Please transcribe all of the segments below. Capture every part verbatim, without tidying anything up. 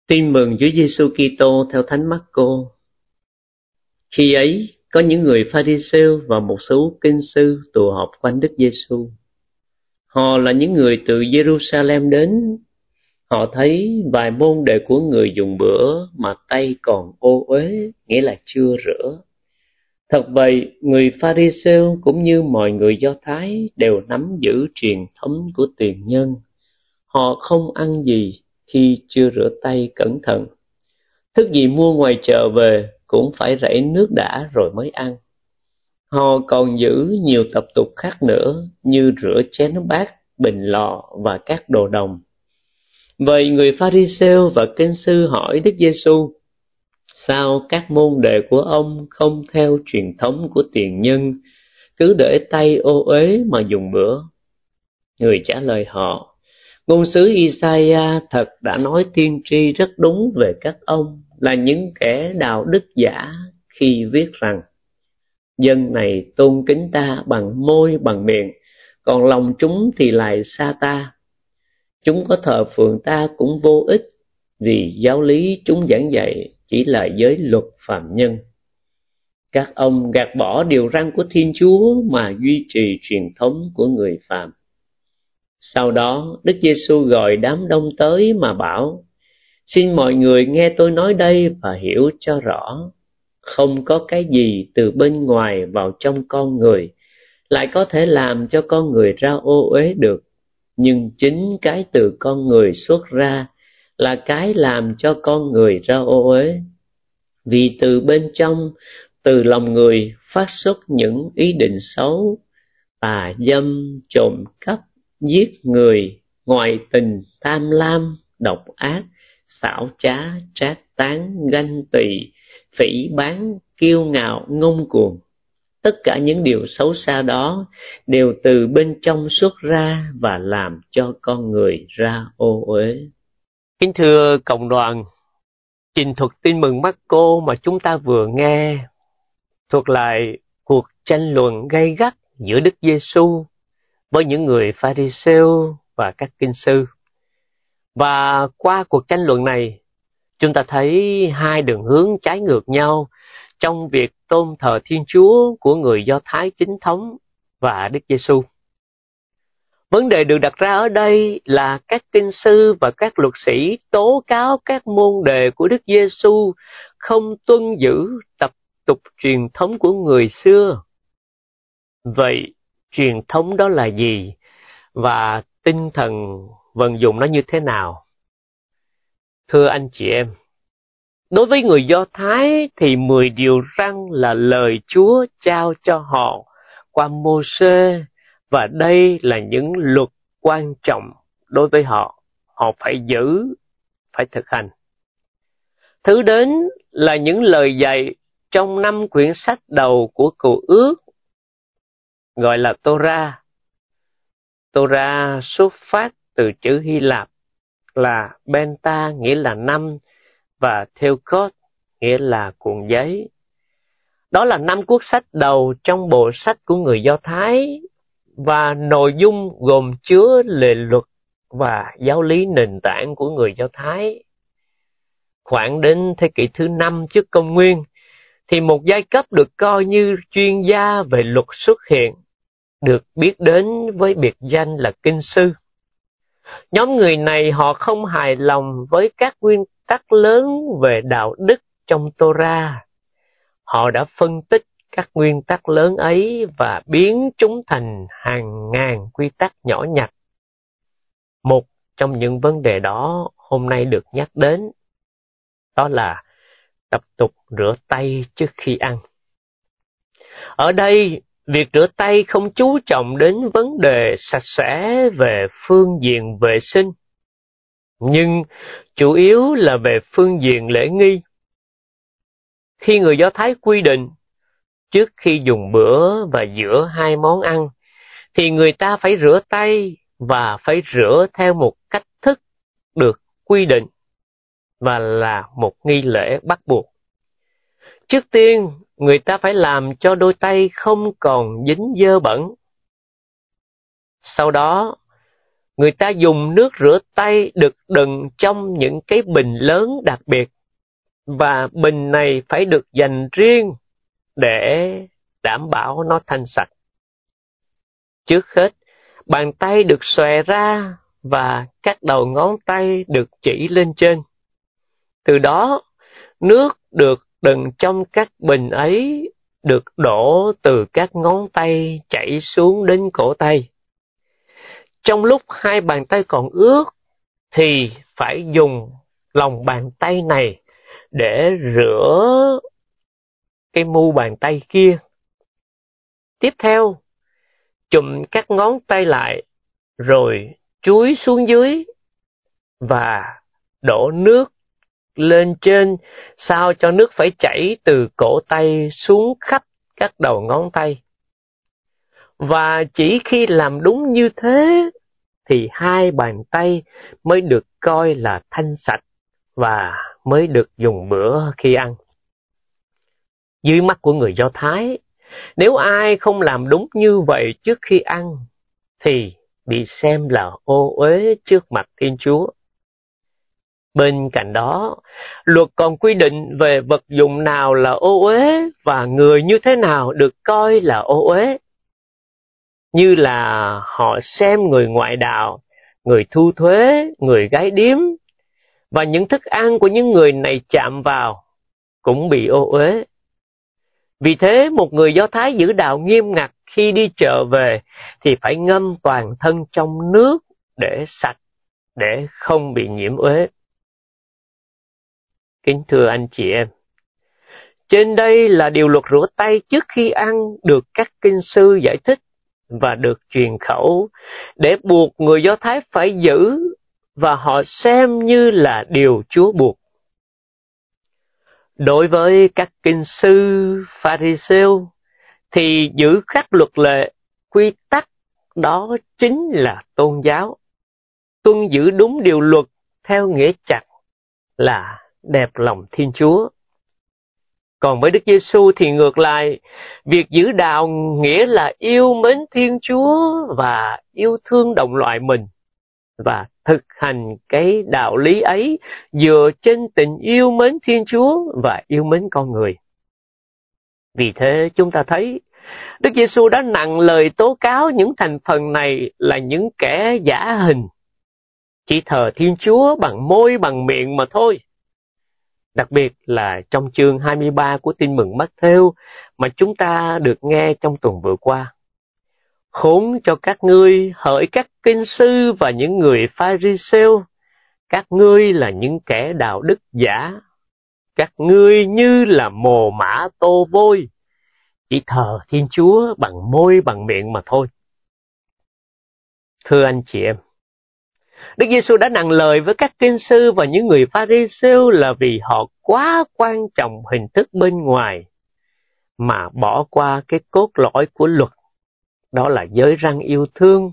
Tin mừng Chúa Giêsu Kitô theo Thánh Mác-cô. Khi ấy, có những người Pha-ri-sêu và một số kinh sư tụ họp quanh Đức Giêsu. Họ là những người từ Giê-ru-sa-lem đến. Họ thấy vài môn đệ của người dùng bữa mà tay còn ô uế, nghĩa là chưa rửa. Thật vậy, người Pha-ri-sêu cũng như mọi người Do Thái đều nắm giữ truyền thống của tiền nhân. Họ không ăn gì khi chưa rửa tay cẩn thận. Thức gì mua ngoài chợ về cũng phải rảy nước đã rồi mới ăn. Họ còn giữ nhiều tập tục khác nữa như rửa chén bát, bình lò và các đồ đồng. Vậy người Pha-ri-sêu và kinh sư hỏi Đức Giêsu: sao các môn đệ của ông không theo truyền thống của tiền nhân, cứ để tay ô uế mà dùng bữa? Người trả lời họ: ngôn sứ I-sa-ia thật đã nói tiên tri rất đúng về các ông là những kẻ đạo đức giả khi viết rằng: dân này tôn kính ta bằng môi bằng miệng, còn lòng chúng thì lại xa ta. Chúng có thờ phượng ta cũng vô ích, vì giáo lý chúng giảng dạy chỉ là giới luật phàm nhân. Các ông gạt bỏ điều răn của Thiên Chúa mà duy trì truyền thống của người phàm. Sau đó, Đức Giêsu gọi đám đông tới mà bảo: xin mọi người nghe tôi nói đây và hiểu cho rõ. Không có cái gì từ bên ngoài vào trong con người lại có thể làm cho con người ra ô uế được, nhưng chính cái từ con người xuất ra là cái làm cho con người ra ô uế. Vì từ bên trong, từ lòng người phát xuất những ý định xấu, tà dâm, trộm cắp, giết người, ngoại tình, tham lam, độc ác, xảo trá, trác tán, ganh tị, phỉ báng, kiêu ngạo, ngông cuồng. Tất cả những điều xấu xa đó đều từ bên trong xuất ra và làm cho con người ra ô uế. Kính thưa cộng đoàn, trình thuật tin mừng Mác-cô mà chúng ta vừa nghe thuật lại cuộc tranh luận gay gắt giữa Đức Giêsu với những người Pha-ri-sêu và các kinh sư. Và qua cuộc tranh luận này, chúng ta thấy hai đường hướng trái ngược nhau trong việc tôn thờ Thiên Chúa của người Do Thái chính thống và Đức Giêsu. Vấn đề được đặt ra ở đây là các kinh sư và các luật sĩ tố cáo các môn đệ của Đức Giêsu không tuân giữ tập tục truyền thống của người xưa. Vậy truyền thống đó là gì và tinh thần vận dụng nó như thế nào? Thưa anh chị em, đối với người Do Thái thì mười điều răn là lời Chúa trao cho họ qua Mô-sê, và đây là những luật quan trọng đối với họ. Họ phải giữ, phải thực hành. Thứ đến là những lời dạy trong năm quyển sách đầu của Cựu Ước, gọi là Tô-ra. Tô-ra xuất phát từ chữ Hy Lạp là Benta, nghĩa là năm, và Theokos, nghĩa là cuộn giấy. Đó là năm cuốn sách đầu trong bộ sách của người Do Thái, và nội dung gồm chứa lề luật và giáo lý nền tảng của người Do Thái. Khoảng đến thế kỷ thứ năm trước công nguyên, thì một giai cấp được coi như chuyên gia về luật xuất hiện, được biết đến với biệt danh là kinh sư. Nhóm người này họ không hài lòng với các nguyên tắc lớn về đạo đức trong Tô-ra. Họ đã phân tích các nguyên tắc lớn ấy và biến chúng thành hàng ngàn quy tắc nhỏ nhặt. Một trong những vấn đề đó hôm nay được nhắc đến, đó là tập tục rửa tay trước khi ăn. Ở đây, việc rửa tay không chú trọng đến vấn đề sạch sẽ về phương diện vệ sinh, nhưng chủ yếu là về phương diện lễ nghi. Khi người Do Thái quy định, trước khi dùng bữa và giữa hai món ăn, thì người ta phải rửa tay và phải rửa theo một cách thức được quy định và là một nghi lễ bắt buộc. Trước tiên, người ta phải làm cho đôi tay không còn dính dơ bẩn. Sau đó, người ta dùng nước rửa tay được đựng trong những cái bình lớn đặc biệt, và bình này phải được dành riêng để đảm bảo nó thanh sạch. Trước hết, bàn tay được xòe ra và các đầu ngón tay được chỉ lên trên. Từ đó, nước được đựng trong các bình ấy được đổ từ các ngón tay chảy xuống đến cổ tay. Trong lúc hai bàn tay còn ướt thì phải dùng lòng bàn tay này để rửa cái mu bàn tay kia. Tiếp theo, chùm các ngón tay lại rồi chúi xuống dưới và đổ nước lên trên sao cho nước phải chảy từ cổ tay xuống khắp các đầu ngón tay. Và chỉ khi làm đúng như thế thì hai bàn tay mới được coi là thanh sạch và mới được dùng bữa khi ăn. Dưới mắt của người Do Thái, nếu ai không làm đúng như vậy trước khi ăn thì bị xem là ô uế trước mặt Thiên Chúa. Bên cạnh đó, luật còn quy định về vật dụng nào là ô uế và người như thế nào được coi là ô uế. Như là họ xem người ngoại đạo, người thu thuế, người gái điếm, và những thức ăn của những người này chạm vào cũng bị ô uế. Vì thế, một người Do Thái giữ đạo nghiêm ngặt khi đi chợ về thì phải ngâm toàn thân trong nước để sạch, để không bị nhiễm uế. Kính thưa anh chị em, trên đây là điều luật rửa tay trước khi ăn được các kinh sư giải thích và được truyền khẩu để buộc người Do Thái phải giữ, và họ xem như là điều Chúa buộc. Đối với các kinh sư Pha-ri-sêu thì giữ các luật lệ, quy tắc đó chính là tôn giáo. Tuân giữ đúng điều luật theo nghĩa chặt là đẹp lòng Thiên Chúa. Còn với Đức Giêsu thì ngược lại, việc giữ đạo nghĩa là yêu mến Thiên Chúa và yêu thương đồng loại mình, và thực hành cái đạo lý ấy dựa trên tình yêu mến Thiên Chúa và yêu mến con người. Vì thế chúng ta thấy Đức Giêsu đã nặng lời tố cáo những thành phần này là những kẻ giả hình, chỉ thờ Thiên Chúa bằng môi bằng miệng mà thôi. Đặc biệt là trong chương hai mươi ba của Tin mừng Mát-thêu mà chúng ta được nghe trong tuần vừa qua. Khốn cho các ngươi hỡi các kinh sư và những người Pha-ri-sêu, các ngươi là những kẻ đạo đức giả, các ngươi như là mồ mả tô vôi, chỉ thờ Thiên Chúa bằng môi bằng miệng mà thôi. Thưa anh chị em, Đức Giêsu đã nặng lời với các kinh sư và những người Pha-ri-sêu là vì họ quá quan trọng hình thức bên ngoài mà bỏ qua cái cốt lõi của luật, đó là giới răn yêu thương.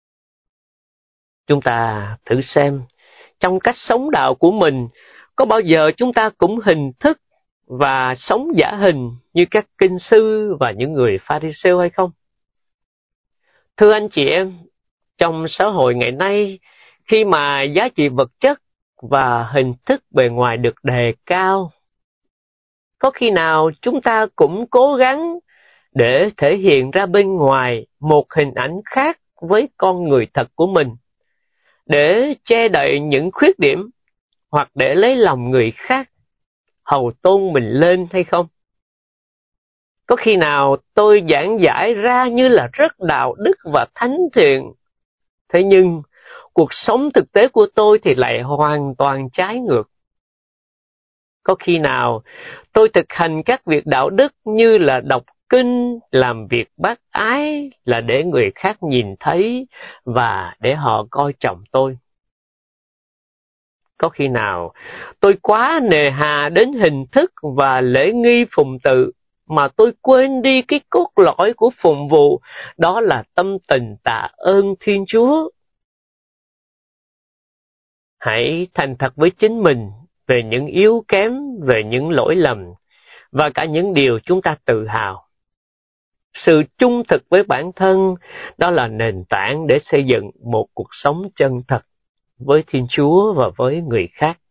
Chúng ta thử xem, trong cách sống đạo của mình, có bao giờ chúng ta cũng hình thức và sống giả hình như các kinh sư và những người Pha-ri-sêu hay không? Thưa anh chị em, trong xã hội ngày nay, khi mà giá trị vật chất và hình thức bề ngoài được đề cao, có khi nào chúng ta cũng cố gắng để thể hiện ra bên ngoài một hình ảnh khác với con người thật của mình, để che đậy những khuyết điểm hoặc để lấy lòng người khác, hầu tôn mình lên hay không? Có khi nào tôi giảng giải ra như là rất đạo đức và thánh thiện, thế nhưng cuộc sống thực tế của tôi thì lại hoàn toàn trái ngược? Có khi nào tôi thực hành các việc đạo đức như là đọc kinh, làm việc bác ái là để người khác nhìn thấy và để họ coi trọng tôi? Có khi nào tôi quá nề hà đến hình thức và lễ nghi phụng tự mà tôi quên đi cái cốt lõi của phụng vụ, đó là tâm tình tạ ơn Thiên Chúa? Hãy thành thật với chính mình về những yếu kém, về những lỗi lầm và cả những điều chúng ta tự hào. Sự trung thực với bản thân, đó là nền tảng để xây dựng một cuộc sống chân thật với Thiên Chúa và với người khác.